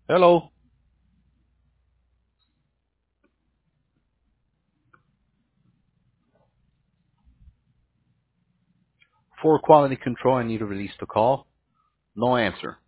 Hello. For quality control, I need to release the call. No answer.